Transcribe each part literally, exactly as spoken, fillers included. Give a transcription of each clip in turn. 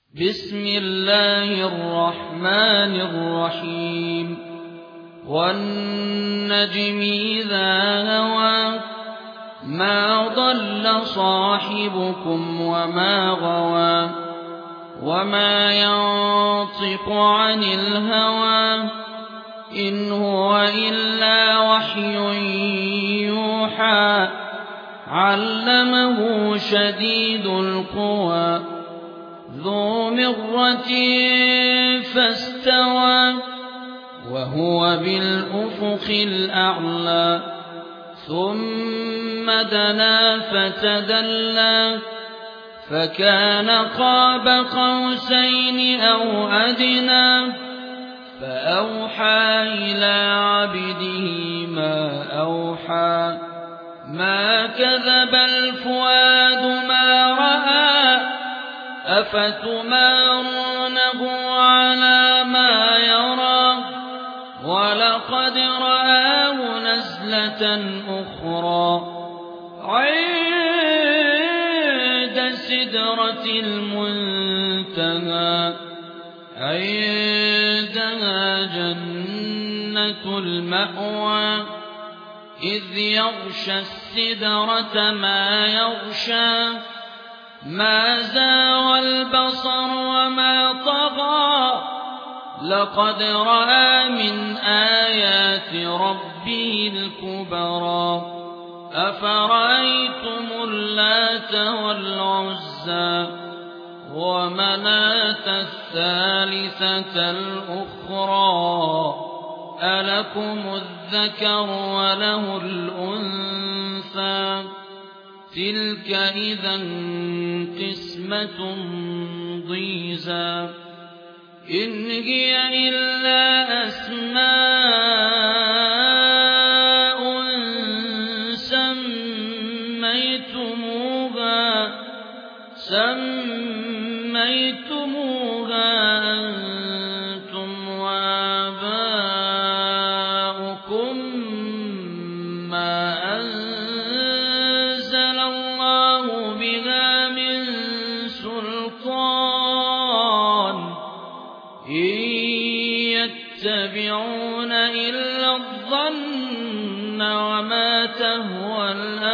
بسم الله الرحمن الرحيم والنجم إذا هوى ما ضل صاحبكم وما غوى وما ينطق عن الهوى إن هو إلا وحي يوحى علمه شديد القوى ذو مرة فاستوى وهو بالأفق الأعلى ثم دنا فتدلى فكان قاب قوسين أو أدنى فأوحى إلى عبده ما أوحى ما كذب الفؤاد ما رأى أفتمارونه على ما يرى ولقد رآه نزلة أخرى عند سدرة المنتهى عندها جنة المأوى إذ يغشى السدرة ما يغشى ما زاغ البصر وما طغى لقد رأى من آيات ربه الكبرى أفرأيتم اللات والعزى ومناة الثالثة الأخرى ألكم الذكر وله الأنثى تلك إذا قسمة ضيزى إن هي إلا أسماء سميتموها سميتموها أنتم وآباؤكم ما أنزل الله بها من سلطان إن يتبعون إلا الظن وما تهوى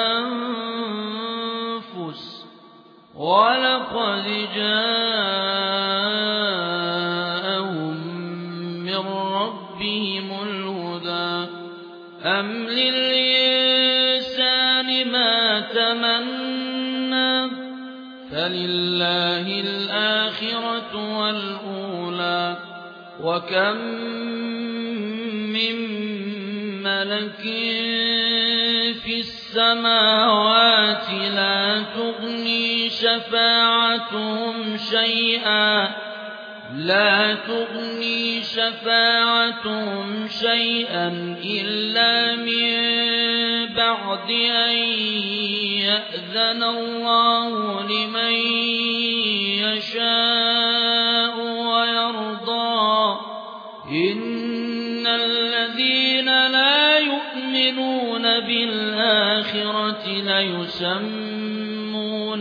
الأنفس ولقد جاءهم من ربهم الهدى أم للإنسان ما تمنى فلله الآخرة والأولى وكم من ملك في السماوات لا تغني شفاعتهم شيئا لا تغني شفاعتهم شيئا إلا من بعد أن يأذن الله لمن يشاء ويرضى إن الذين لا يؤمنون بالآخرة ليسمون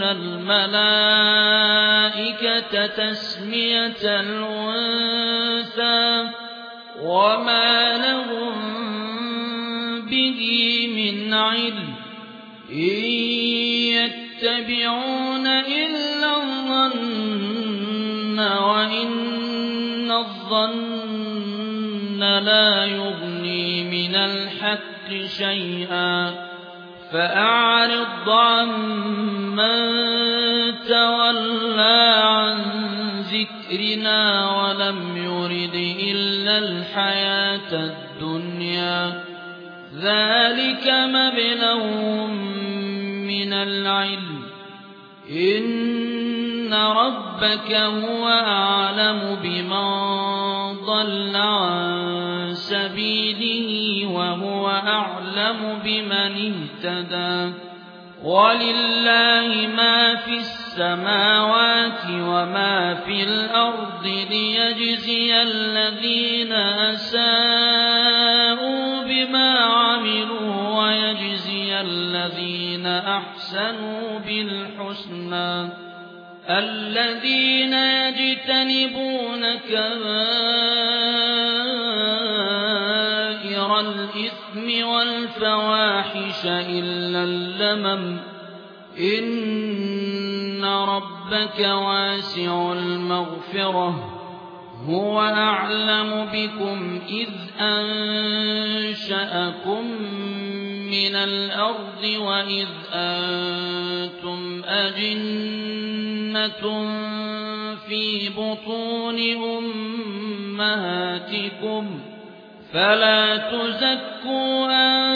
الملائكة تسمية الأنثى وما لهم به من علم إن يتبعون إلا الظن وإن الظن لا يغني من الحق شيئا فأعرض عمن تولى عن ذكرنا ولم يرد إلا الحياة الدنيا ذلك مبلغهم من العلم إن ربك هو أعلم بمن ضل عن سبيله وهو أعلم بمن اهتدى ولله ما في السماوات وما في الأرض ليجزي الذين أساءوا بما عملوا ويجزي الذين أحسنوا بالحسنى الذين يجتنبون كبائر الإثم والفواحش إلا اللمم إن ربك واسع المغفرة هو أعلم بكم إذ أنشأكم من الأرض وإذ أنتم أجنة في بطون أمهاتكم فلا تزكوا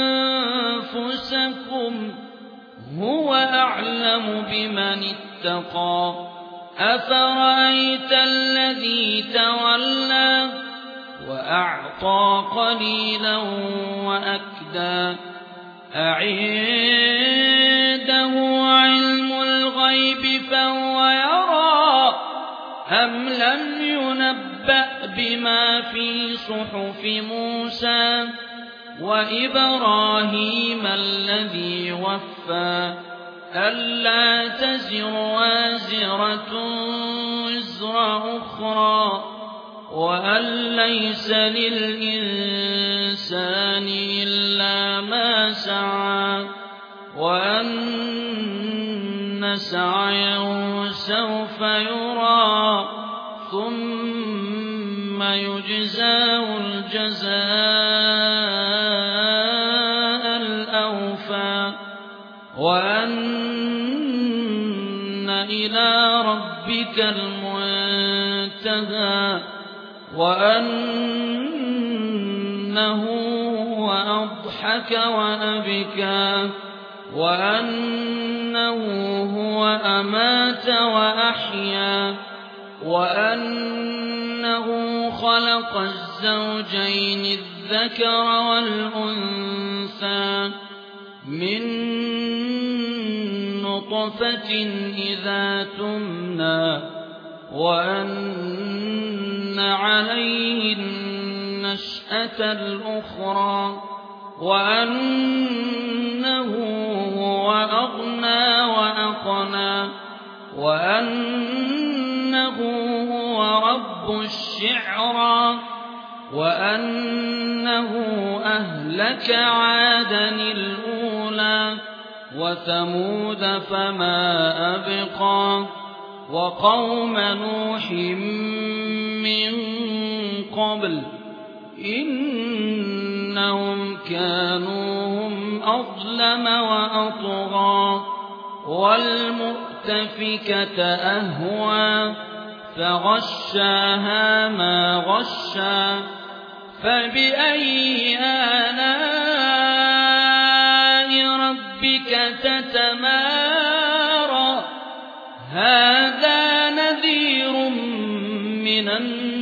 أنفسكم هو أعلم بمن اتقى أفرأيت الذي تولى وأعطى قليلا وأكدى أعنده علم الغيب فهو يرى أم لم ينبأ بما في صحف موسى وإبراهيم الذي وفى ألا تزر وازرة وزر أخرى وأن ليس للإنسان إلا ما سعى وأن سعيه سوف يرى ثم يجزاه الجزاء الأوفى وأن إلى ربك المنتهى وأنه هو أضحك وأبكى وأنه هو أمات وأحيا وأنه خلق الزوجين الذكر والأنثى من نطفة إذا تمنى وأن عليه النشأة الأخرى وأنه هو أغنى وأقنى وأنه هو رب الشعرى وأنه أهلك عادا الأولى وثمود فما أبقى وقوم نوح من قبل إنهم كانوا هم أظلم وأطغى والمؤتفكة أهوى فغشاها ما غشى فبأي آلاء ربك تتمارى هذا نذير من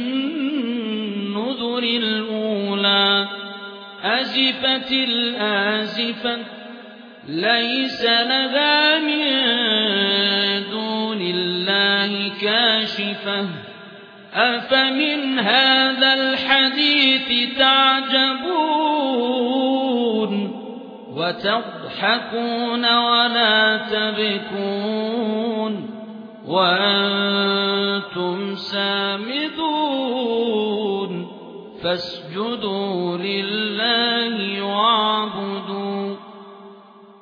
النذر الأولى أزفت الآزفة ليس لها من دون الله كاشفة أفمن هذا الحديث تعجبون وتضحكون ولا تبكون وأنتم سامدون فاسجدوا لله